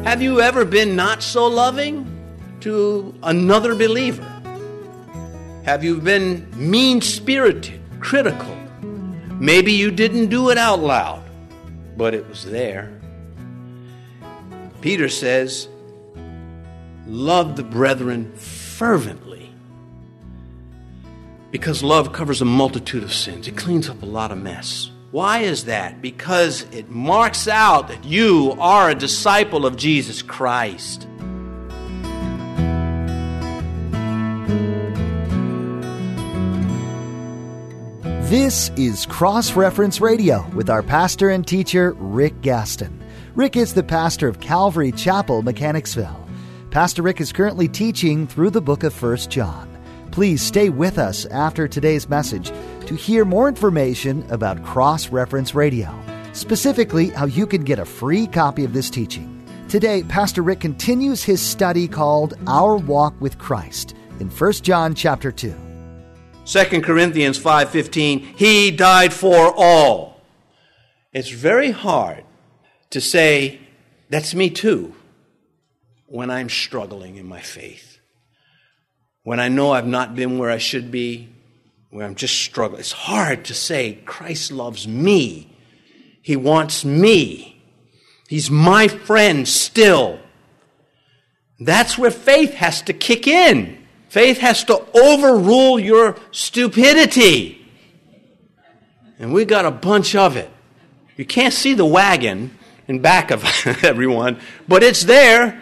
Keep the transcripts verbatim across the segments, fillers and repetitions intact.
Have you ever been not so loving to another believer? Have you been mean-spirited, critical? Maybe you didn't do it out loud, but it was there. Peter says, love the brethren fervently, because love covers a multitude of sins. It cleans up a lot of mess. Why is that? Because it marks out that you are a disciple of Jesus Christ. This is Cross Reference Radio with our pastor and teacher, Rick Gaston. Rick is the pastor of Calvary Chapel, Mechanicsville. Pastor Rick is currently teaching through the book of First John. Please stay with us after today's message to hear more information about Cross Reference Radio, specifically how you can get a free copy of this teaching. Today, Pastor Rick continues his study called Our Walk with Christ in First John chapter two. Second Corinthians five fifteen, He died for all. It's very hard to say, that's me too, when I'm struggling in my faith. When I know I've not been where I should be, when I'm just struggling. It's hard to say, Christ loves me. He wants me. He's my friend still. That's where faith has to kick in. Faith has to overrule your stupidity. And we got a bunch of it. You can't see the wagon in back of everyone, but it's there.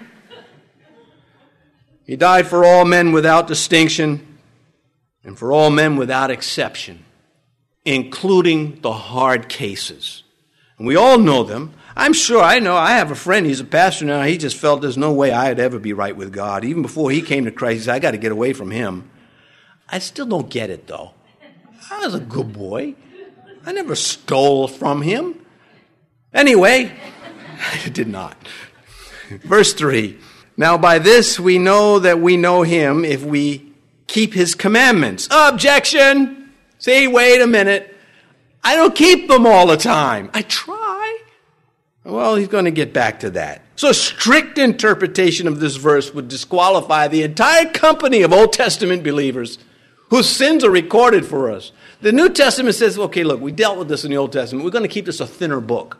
He died for all men without distinction and for all men without exception, including the hard cases. And we all know them. I'm sure, I know, I have a friend, he's a pastor now, he just felt there's no way I'd ever be right with God. Even before he came to Christ, he said, I got to get away from him. I still don't get it, though. I was a good boy. I never stole from him. Anyway, I did not. Verse three. Now by this we know that we know him if we keep his commandments. Objection! See, wait a minute. I don't keep them all the time. I try. Well, he's going to get back to that. So a strict interpretation of this verse would disqualify the entire company of Old Testament believers whose sins are recorded for us. The New Testament says, okay, look, we dealt with this in the Old Testament. We're going to keep this a thinner book.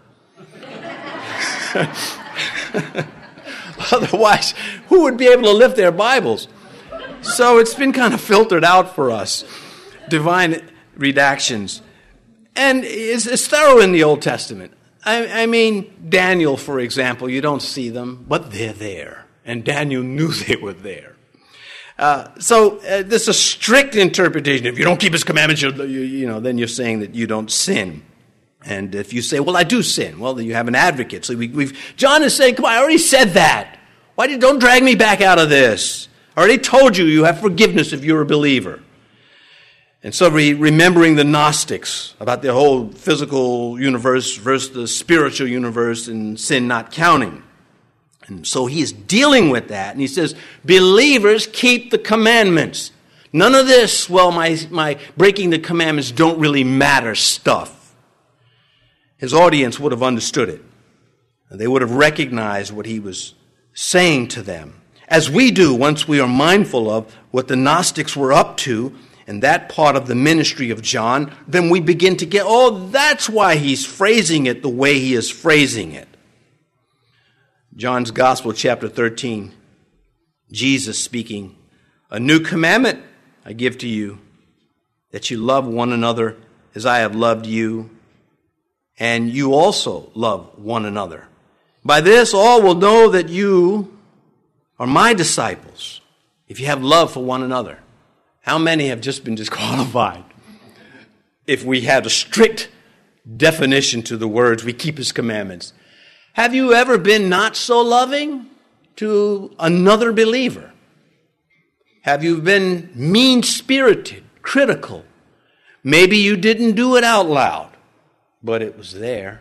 Otherwise, who would be able to lift their Bibles? So it's been kind of filtered out for us. Divine redactions. And it's, it's thorough in the Old Testament. I, I mean, Daniel, for example, you don't see them, but they're there. And Daniel knew they were there. Uh, so uh, this is a strict interpretation. If you don't keep his commandments, you, you, you know, then you're saying that you don't sin. And if you say, well, I do sin, well, then you have an advocate. So we, we've John is saying, come on, I already said that. Why did don't drag me back out of this? I already told you you have forgiveness if you're a believer. And so re- remembering the Gnostics about the whole physical universe versus the spiritual universe and sin not counting. And so he is dealing with that. And he says, believers keep the commandments. None of this, well, my, my breaking the commandments don't really matter stuff. His audience would have understood it. And they would have recognized what he was saying to them. As we do once we are mindful of what the Gnostics were up to in that part of the ministry of John, then we begin to get, oh, that's why he's phrasing it the way he is phrasing it. John's Gospel, chapter thirteen, Jesus speaking, a new commandment I give to you, that you love one another as I have loved you, and you also love one another. By this all will know that you are my disciples, if you have love for one another. How many have just been disqualified? If we had a strict definition to the words, we keep his commandments. Have you ever been not so loving to another believer? Have you been mean-spirited, critical? Maybe you didn't do it out loud, but it was there.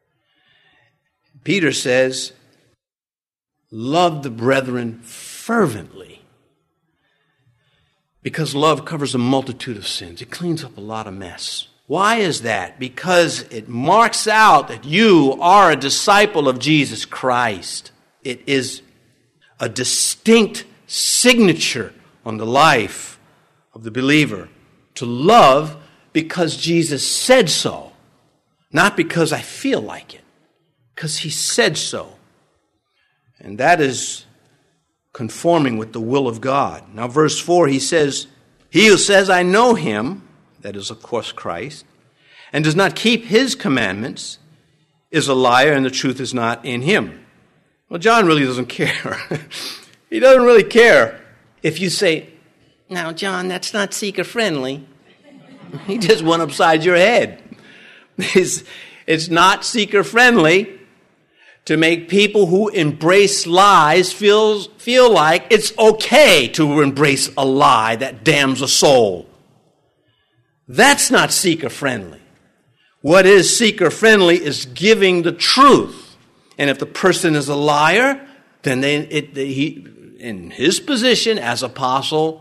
Peter says, love the brethren fervently, because love covers a multitude of sins. It cleans up a lot of mess. Why is that? Because it marks out that you are a disciple of Jesus Christ. it is a distinct signature on the life of the believer to love because Jesus said so, not because I feel like it, because he said so. And that is conforming with the will of God. Now, verse four, he says, he who says, I know him, that is, of course, Christ, and does not keep his commandments, is a liar, and the truth is not in him. Well, John really doesn't care. He doesn't really care if you say, now, John, that's not seeker-friendly. He just went upside your head. It's, it's not seeker-friendly to make people who embrace lies feel, feel like it's okay to embrace a lie that damns a soul. That's not seeker-friendly. What is seeker-friendly is giving the truth. And if the person is a liar, then they, it, he, in his position as apostle,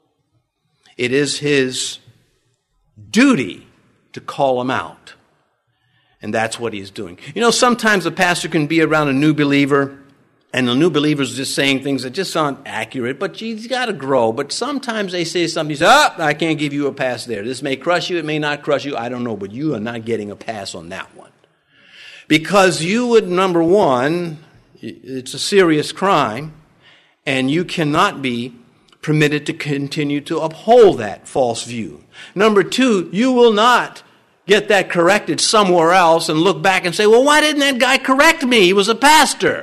it is his duty to call him out. And that's what he's doing. You know, sometimes a pastor can be around a new believer, and the new believer is just saying things that just aren't accurate, but he's got to grow. But sometimes they say something, you say, oh, I can't give you a pass there. This may crush you, it may not crush you, I don't know, but you are not getting a pass on that one. Because you would, number one, it's a serious crime, and you cannot be permitted to continue to uphold that false view. Number two, you will not get that corrected somewhere else and look back and say, well, why didn't that guy correct me? He was a pastor.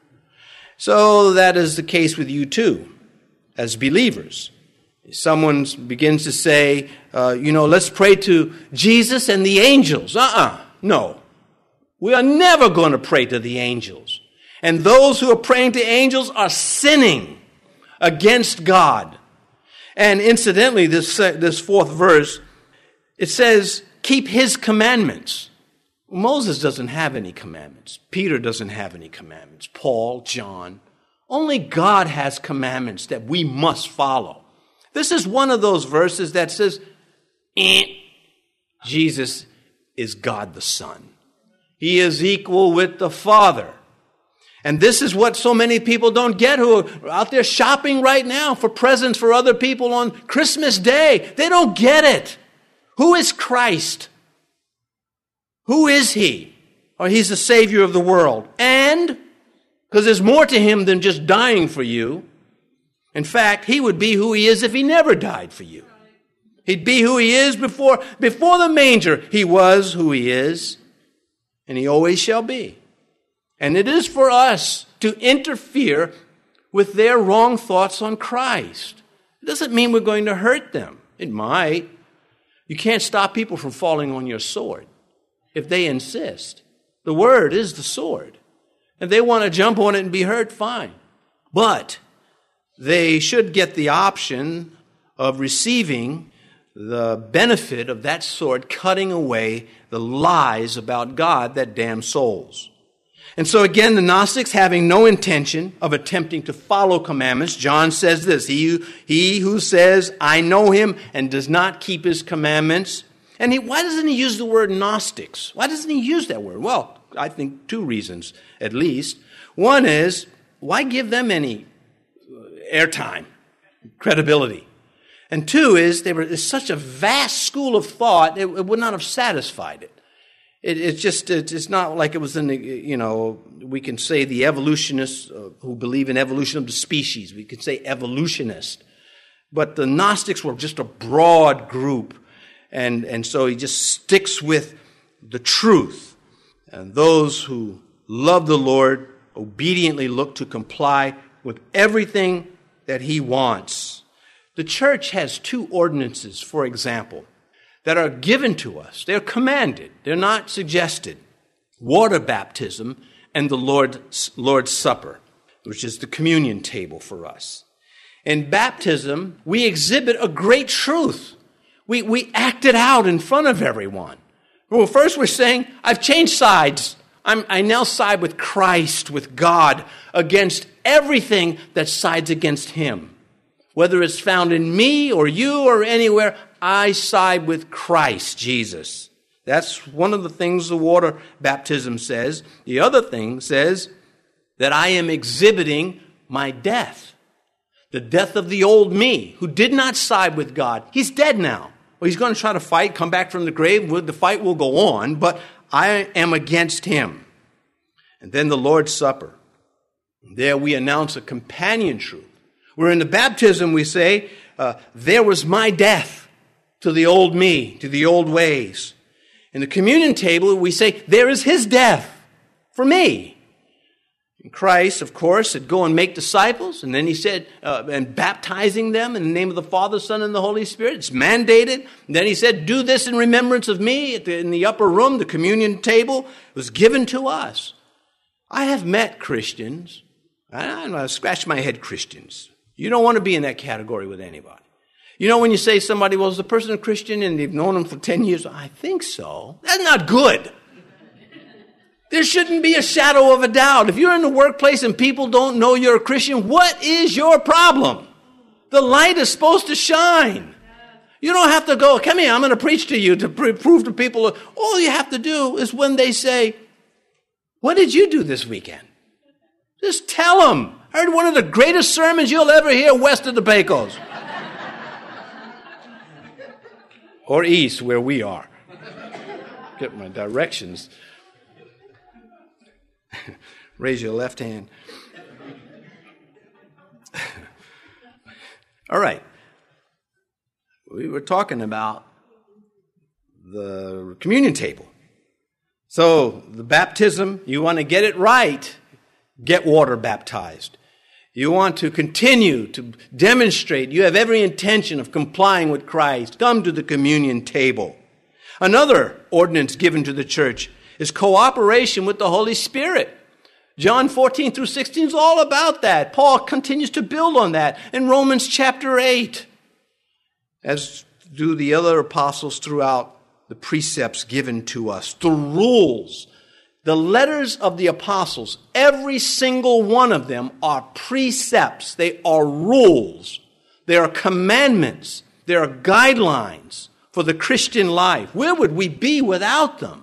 So that is the case with you too, as believers. Someone begins to say, uh, you know, let's pray to Jesus and the angels. Uh-uh, no. We are never going to pray to the angels. And those who are praying to angels are sinning against God. And incidentally, this, this fourth verse, it says, keep his commandments. Moses doesn't have any commandments. Peter doesn't have any commandments. Paul, John. Only God has commandments that we must follow. This is one of those verses that says, eh, Jesus is God the Son. He is equal with the Father. And this is what so many people don't get who are out there shopping right now for presents for other people on Christmas Day. They don't get it. Who is Christ? Who is he? Or he's the Savior of the world. And, because there's more to him than just dying for you. In fact, he would be who he is if he never died for you. He'd be who he is before, before the manger. He was who he is, and he always shall be. And it is for us to interfere with their wrong thoughts on Christ. It doesn't mean we're going to hurt them. It might. You can't stop people from falling on your sword if they insist. The word is the sword. If they want to jump on it and be hurt, fine. But they should get the option of receiving the benefit of that sword cutting away the lies about God that damn souls. And so again, the Gnostics, having no intention of attempting to follow commandments, John says this, he, he who says, I know him, and does not keep his commandments. And he, why doesn't he use the word Gnostics? Why doesn't he use that word? Well, I think two reasons, at least. One is, why give them any airtime, credibility? And two is, they were it's such a vast school of thought, it, it would not have satisfied it. It, it's just, it, it's not like it was in the, you know, we can say the evolutionists uh, who believe in evolution of the species. We could say evolutionist. But the Gnostics were just a broad group. And, and so he just sticks with the truth. And those who love the Lord obediently look to comply with everything that he wants. The church has two ordinances, for example, that are given to us. They're commanded. They're not suggested. Water baptism and the Lord's, Lord's Supper, which is the communion table for us. In baptism, we exhibit a great truth. We, we act it out in front of everyone. Well, first we're saying, I've changed sides. I'm, I now side with Christ, with God, against everything that sides against him. Whether it's found in me or you or anywhere, I side with Christ Jesus. That's one of the things the water baptism says. The other thing says, that I am exhibiting my death. The death of the old me, who did not side with God. He's dead now. Well, he's going to try to fight, come back from the grave. The fight will go on, but I am against him. And then the Lord's Supper. There we announce a companion truth. Where in the baptism we say, uh, there was my death to the old me, to the old ways. In the communion table we say, there is his death for me. In Christ, of course, said, go and make disciples. And then he said, uh, and baptizing them in the name of the Father, Son, and the Holy Spirit. It's mandated. And then he said, do this in remembrance of me. At the, in the upper room, the communion table was given to us. I have met Christians. I, I scratch my head, Christians. You don't want to be in that category with anybody. You know when you say somebody, well, is the person a Christian and they've known him for ten years? I think so. That's not good. There shouldn't be a shadow of a doubt. If you're in the workplace and people don't know you're a Christian, what is your problem? The light is supposed to shine. You don't have to go, come here, I'm going to preach to you to pr- prove to people. All you have to do is when they say, what did you do this weekend? Just tell them. I heard one of the greatest sermons you'll ever hear west of the Pecos. Or east, where we are. Get my directions. Raise your left hand. All right. We were talking about the communion table. So, the baptism, you want to get it right, get water baptized. You want to continue to demonstrate you have every intention of complying with Christ, come to the communion table. Another ordinance given to the church is cooperation with the Holy Spirit. John fourteen through sixteen is all about that. Paul continues to build on that in Romans chapter eight, as do the other apostles throughout the precepts given to us, the rules. The letters of the apostles, every single one of them are precepts. They are rules. They are commandments. They are guidelines for the Christian life. Where would we be without them?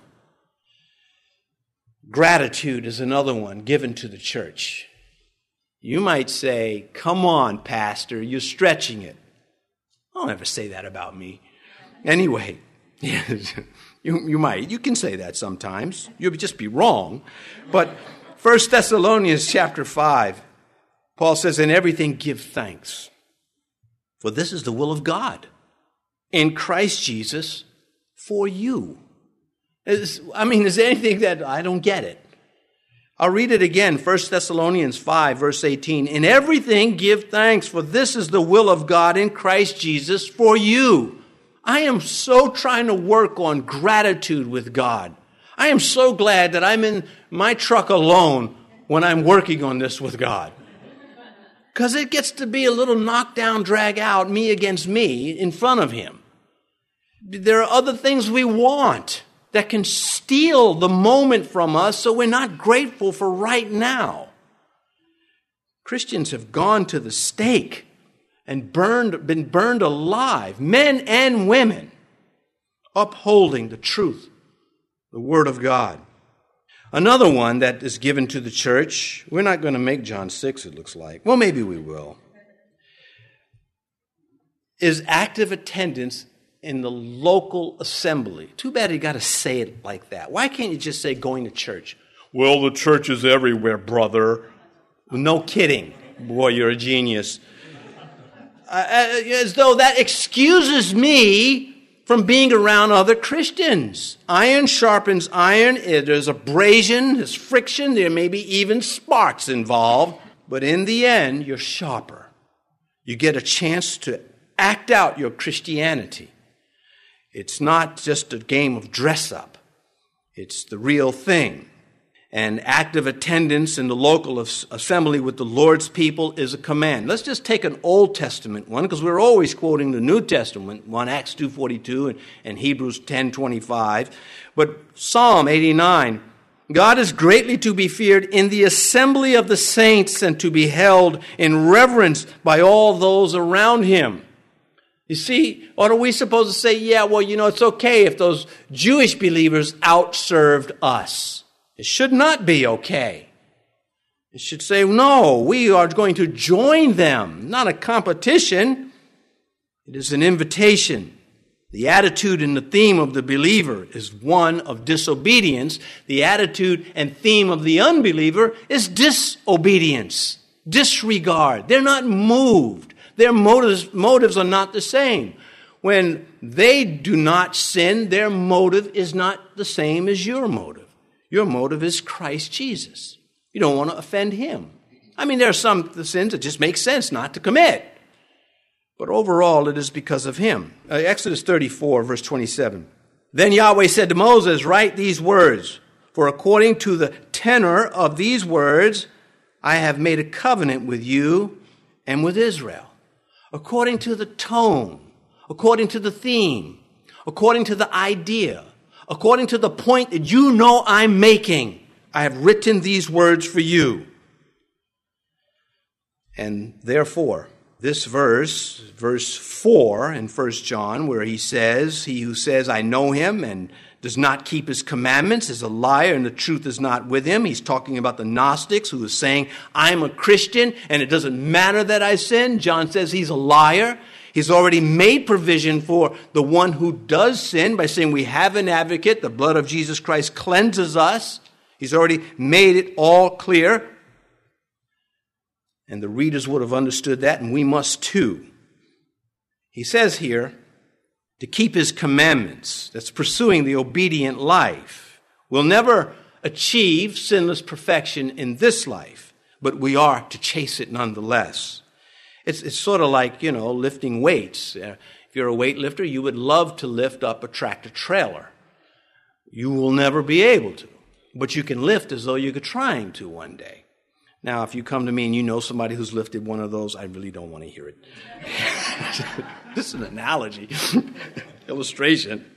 Gratitude is another one given to the church. You might say, come on, Pastor, you're stretching it. Don't ever say that about me. Anyway, you, you might. You can say that sometimes. You'll just be wrong. But First Thessalonians chapter five, Paul says, in everything give thanks, for this is the will of God in Christ Jesus for you. Is, I mean, is there anything that I don't get it? I'll read it again, First Thessalonians five, verse eighteen. In everything give thanks, for this is the will of God in Christ Jesus for you. I am so trying to work on gratitude with God. I am so glad that I'm in my truck alone when I'm working on this with God. Because it gets to be a little knockdown, drag out, me against me in front of him. There are other things we want that can steal the moment from us, so we're not grateful for right now. Christians have gone to the stake and burned, been burned alive, men and women, upholding the truth, the Word of God. Another one that is given to the church, we're not going to make John six, it looks like. Well, maybe we will. Is active attendance in the local assembly. Too bad you got to say it like that. Why can't you just say going to church? Well, the church is everywhere, brother. No kidding. Boy, you're a genius. Uh, as though that excuses me from being around other Christians. Iron sharpens iron. There's abrasion, there's friction, there may be even sparks involved. But in the end, you're sharper. You get a chance to act out your Christianity. It's not just a game of dress-up. It's the real thing. And active attendance in the local assembly with the Lord's people is a command. Let's just take an Old Testament one, because we're always quoting the New Testament one, Acts two forty-two and, and Hebrews ten twenty-five. But Psalm eighty-nine, God is greatly to be feared in the assembly of the saints and to be held in reverence by all those around him. You see, or are we supposed to say, yeah, well, you know, it's okay if those Jewish believers outserved us? It should not be okay. It should say, no, we are going to join them, not a competition. It is an invitation. The attitude and the theme of the believer is one of disobedience. The attitude and theme of the unbeliever is disobedience, disregard. They're not moved. Their motives, motives are not the same. When they do not sin, their motive is not the same as your motive. Your motive is Christ Jesus. You don't want to offend him. I mean, there are some sins that just make sense not to commit. But overall, it is because of him. Uh, Exodus thirty-four, verse twenty-seven. Then Yahweh said to Moses, write these words, for according to the tenor of these words, I have made a covenant with you and with Israel. According to the tone, according to the theme, according to the idea, according to the point that you know I'm making, I have written these words for you. And therefore, this verse, verse four in First John, where he says, he who says, I know him and does not keep his commandments is a liar and the truth is not with him. He's talking about the Gnostics who is saying, I'm a Christian and it doesn't matter that I sin. John says he's a liar. He's already made provision for the one who does sin by saying we have an advocate. The blood of Jesus Christ cleanses us. He's already made it all clear. And the readers would have understood that, and we must too. He says here, to keep his commandments, that's pursuing the obedient life. We'll never achieve sinless perfection in this life, but we are to chase it nonetheless. It's, it's sort of like, you know, lifting weights. Uh, if you're a weightlifter, you would love to lift up a tractor trailer. You will never be able to, but you can lift as though you're trying to one day. Now, if you come to me and you know somebody who's lifted one of those, I really don't want to hear it. This is an analogy, illustration.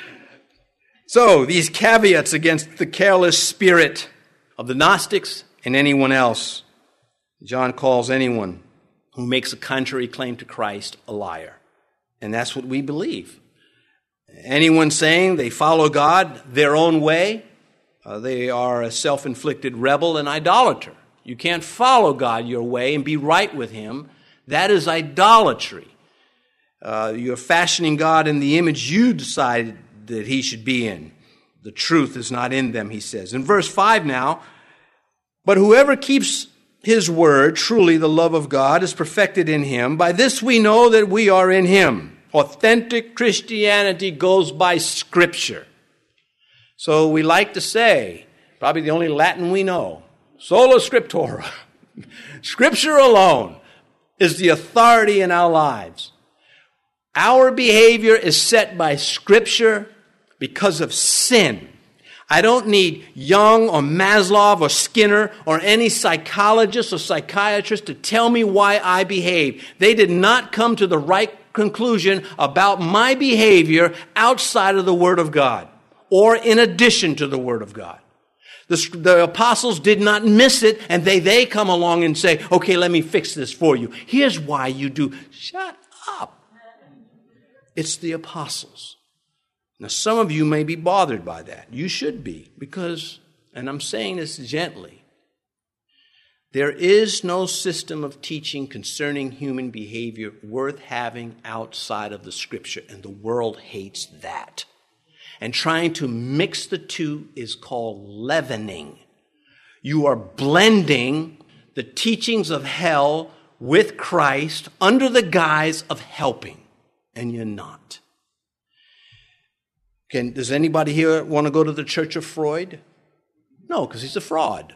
So, these caveats against the careless spirit of the Gnostics and anyone else. John calls anyone who makes a contrary claim to Christ a liar. And that's what we believe. Anyone saying they follow God their own way, uh, they are a self-inflicted rebel and idolater. You can't follow God your way and be right with him. That is idolatry. Uh, you're fashioning God in the image you decided that he should be in. The truth is not in them, he says. In verse five now, but whoever keeps his word, truly the love of God is perfected in him. By this we know that we are in him. Authentic Christianity goes by Scripture. So we like to say, probably the only Latin we know, sola scriptura. Scripture alone is the authority in our lives. Our behavior is set by Scripture because of sin. I don't need Jung or Maslow or Skinner or any psychologist or psychiatrist to tell me why I behave. They did not come to the right conclusion about my behavior outside of the Word of God or in addition to the Word of God. The, the apostles did not miss it, and they, they come along and say, okay, let me fix this for you. Here's why you do. Shut up. It's the apostles. Now, some of you may be bothered by that. You should be, because, and I'm saying this gently, there is no system of teaching concerning human behavior worth having outside of the Scripture, and the world hates that. And trying to mix the two is called leavening. You are blending the teachings of hell with Christ under the guise of helping, and you're not. Can, does anybody here want to go to the Church of Freud? No, because he's a fraud.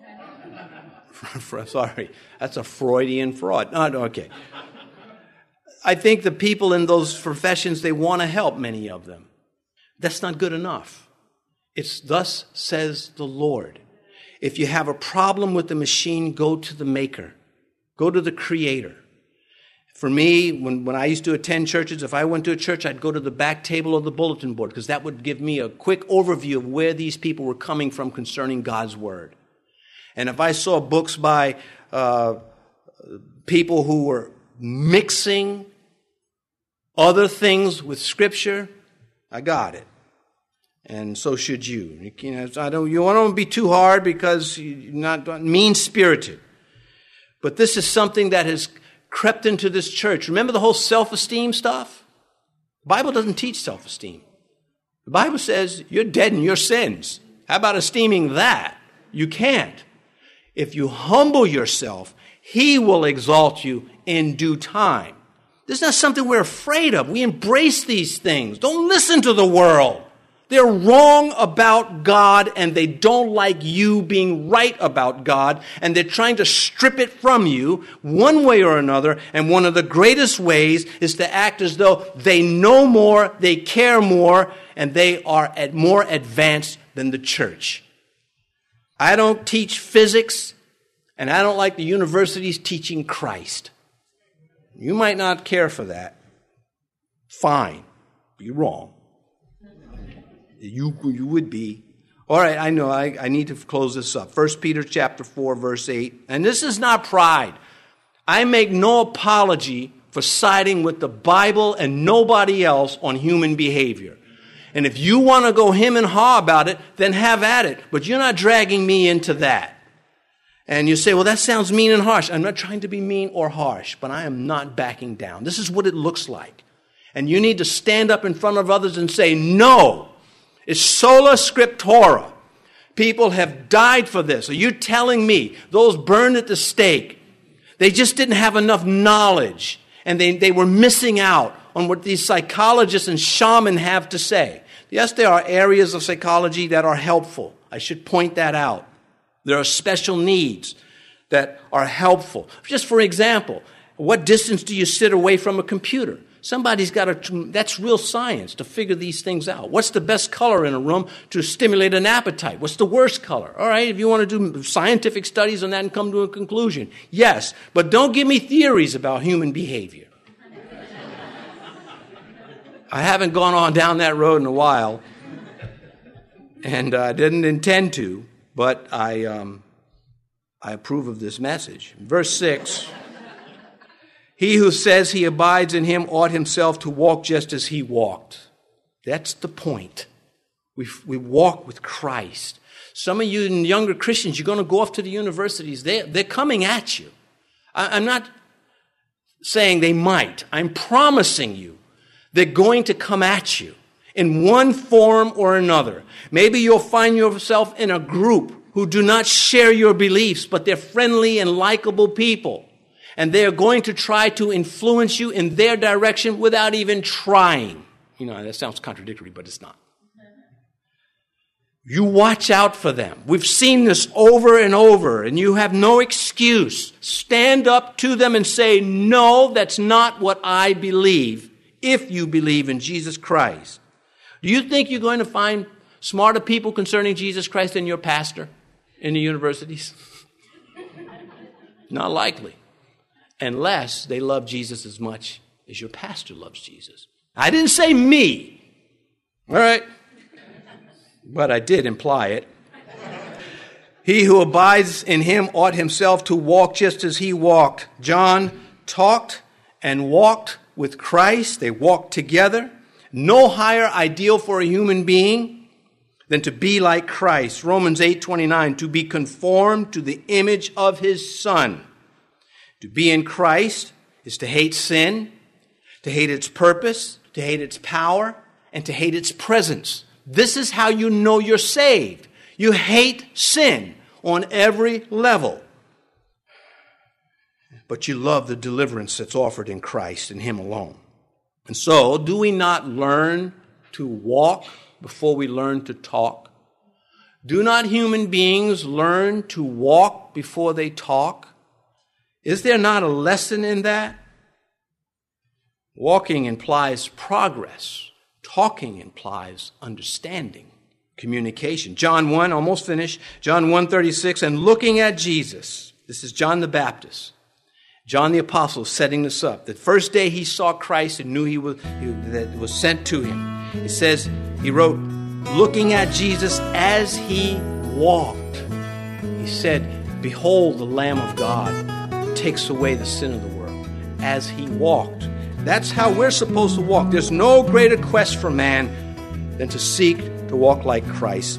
Sorry, that's a Freudian fraud. No, no, okay. I think the people in those professions, they want to help, many of them. That's not good enough. It's thus says the Lord. If you have a problem with the machine, go to the maker. Go to the creator. For me, when, when I used to attend churches, if I went to a church, I'd go to the back table of the bulletin board because that would give me a quick overview of where these people were coming from concerning God's Word. And if I saw books by uh, people who were mixing other things with Scripture, I got it. And so should you. You know, I don't, you want to be too hard because you're not mean-spirited. But this is something that has crept into this church. Remember the whole self-esteem stuff? The Bible doesn't teach self-esteem. The Bible says you're dead in your sins. How about esteeming that? You can't. If you humble yourself, He will exalt you in due time. This is not something we're afraid of. We embrace these things. Don't listen to the world. They're wrong about God, and they don't like you being right about God, and they're trying to strip it from you one way or another, and one of the greatest ways is to act as though they know more, they care more, and they are at more advanced than the church. I don't teach physics, and I don't like the universities teaching Christ. You might not care for that. Fine. You're wrong. You, you would be. All right, I know, I, I need to close this up. First Peter chapter four, verse eight. And this is not pride. I make no apology for siding with the Bible and nobody else on human behavior. And if you want to go hem and haw about it, then have at it. But you're not dragging me into that. And you say, well, that sounds mean and harsh. I'm not trying to be mean or harsh, but I am not backing down. This is what it looks like. And you need to stand up in front of others and say, no. It's sola scriptura. People have died for this. Are you telling me those burned at the stake, they just didn't have enough knowledge, and they, they were missing out on what these psychologists and shamans have to say? Yes, there are areas of psychology that are helpful. I should point that out. There are special needs that are helpful. Just for example, what distance do you sit away from a computer? Somebody's got to, that's real science to figure these things out. What's the best color in a room to stimulate an appetite? What's the worst color? All right, if you want to do scientific studies on that and come to a conclusion, yes. But don't give me theories about human behavior. I haven't gone on down that road in a while, and I uh, didn't intend to, but I, um, I approve of this message. Verse six. He who says he abides in him ought himself to walk just as he walked. That's the point. We we walk with Christ. Some of you younger Christians, you're going to go off to the universities. They, they're coming at you. I, I'm not saying they might. I'm promising you they're going to come at you in one form or another. Maybe you'll find yourself in a group who do not share your beliefs, but they're friendly and likable people. And they're going to try to influence you in their direction without even trying. You know, that sounds contradictory, but it's not. You watch out for them. We've seen this over and over, and you have no excuse. Stand up to them and say, no, that's not what I believe, if you believe in Jesus Christ. Do you think you're going to find smarter people concerning Jesus Christ than your pastor in the universities? Not likely. Unless they love Jesus as much as your pastor loves Jesus. I didn't say me. All right. But I did imply it. He who abides in him ought himself to walk just as he walked. John talked and walked with Christ. They walked together. No higher ideal for a human being than to be like Christ. Romans eight twenty-nine, to be conformed to the image of his Son. To be in Christ is to hate sin, to hate its purpose, to hate its power, and to hate its presence. This is how you know you're saved. You hate sin on every level. But you love the deliverance that's offered in Christ and Him alone. And so, do we not learn to walk before we learn to talk? Do not human beings learn to walk before they talk? Is there not a lesson in that? Walking implies progress. Talking implies understanding, communication. John one, almost finished. John one thirty-six, and looking at Jesus. This is John the Baptist. John the Apostle setting this up. The first day he saw Christ and knew he was, he, that it was sent to him. It says, he wrote, looking at Jesus as he walked. He said, behold the Lamb of God who takes away the sin of the world. As he walked. That's how we're supposed to walk. There's no greater quest for man than to seek to walk like Christ.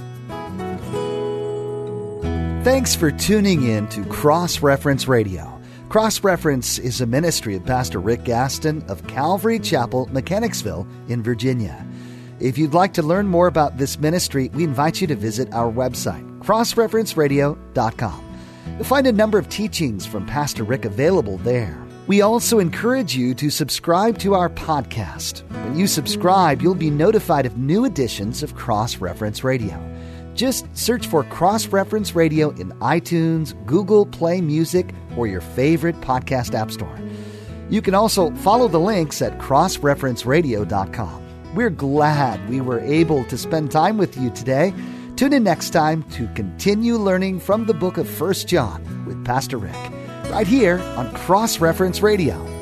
Thanks for tuning in to Cross Reference Radio. Cross Reference is a ministry of Pastor Rick Gaston of Calvary Chapel, Mechanicsville in Virginia. If you'd like to learn more about this ministry, we invite you to visit our website, cross reference radio dot com. You'll find a number of teachings from Pastor Rick available there. We also encourage you to subscribe to our podcast. When you subscribe, you'll be notified of new editions of Cross Reference Radio. Just search for Cross Reference Radio in iTunes, Google Play Music, or your favorite podcast app store. You can also follow the links at cross reference radio dot com. We're glad we were able to spend time with you today. Tune in next time to continue learning from the book of First John with Pastor Rick, right here on Cross Reference Radio.